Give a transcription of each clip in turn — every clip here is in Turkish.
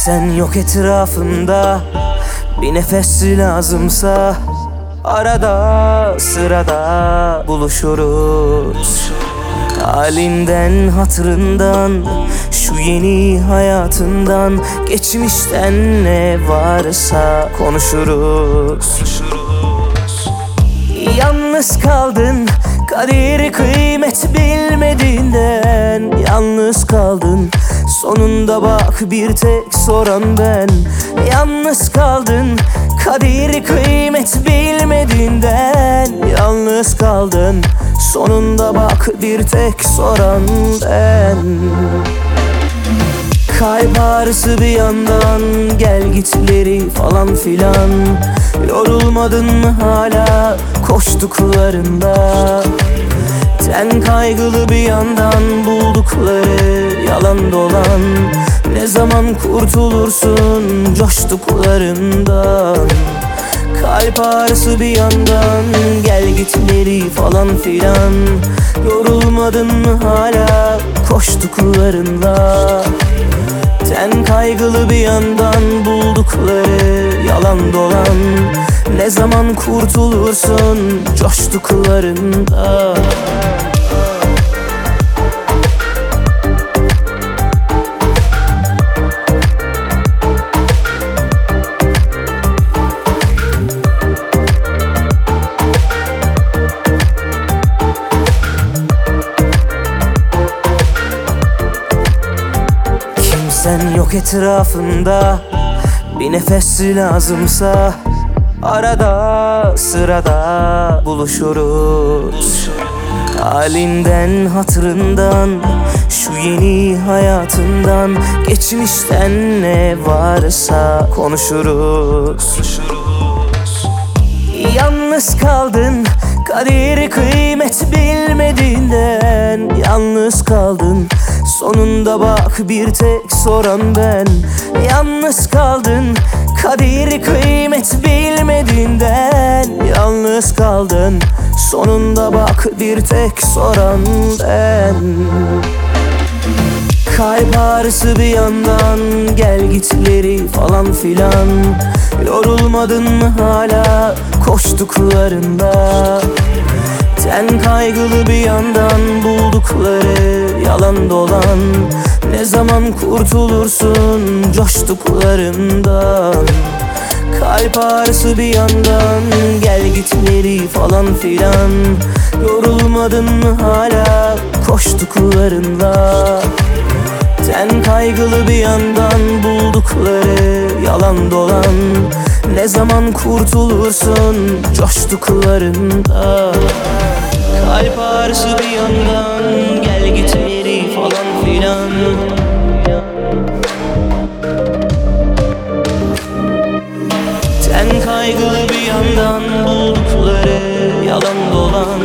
Kimsen yok etrafımda, bir nefes lazımsa arada sırada buluşuruz. Halinden hatırından, şu yeni hayatından, geçmişten ne varsa konuşuruz. Yalnız kaldın, kadir kıymet bilmediğinden. Yalnız kaldın, sonunda bak bir tek soran ben. Yalnız kaldın, kadir kıymet bilmediğinden. Yalnız kaldın, sonunda bak bir tek soran ben. Kalp ağrısı bir yandan, gel gitleri falan filan. Yorulmadın mı hala koştuklarında? Ten kaygılı bir yandan, buldukları yalan dolan. Ne zaman kurtulursun coştuklarından? Kalp ağrısı bir yandan, gel gitleri falan filan. Yorulmadın mı hala koştuklarında? Ten kaygılı bir yandan, buldukları yalan dolan. Ne zaman kurtulursun coştuklarında? Sen yok etrafımda, bir nefes lazımsa arada sırada buluşuruz. Halinden hatırından, şu yeni hayatından, geçmişten ne varsa konuşuruz. Yalnız kaldın, kadir kıymet bilmediğinden. Yalnız kaldın, sonunda bak bir tek soran ben. Yalnız kaldın, kadir kıymet bilmediğinden. Yalnız kaldın, sonunda bak bir tek soran ben. Kalp ağrısı bir yandan, gel gitleri falan filan. Yorulmadın mı hala koştuklarında? Ten kaygılı bir yandan, buldukları yalan dolan. Ne zaman kurtulursun coştuklarından? Kalp ağrısı bir yandan, gel gitleri falan filan. Yorulmadın mı hala koştuklarında? Ten kaygılı bir yandan, buldukları yalan dolan. Ne zaman kurtulursun coştuklarında? Kalp ağrısı bir yandan, gel gitleri falan filan. Ten kaygılı bir yandan, buldukları yalan dolan.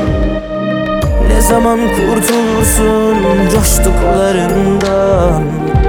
Ne zaman kurtulursun coştuklarından?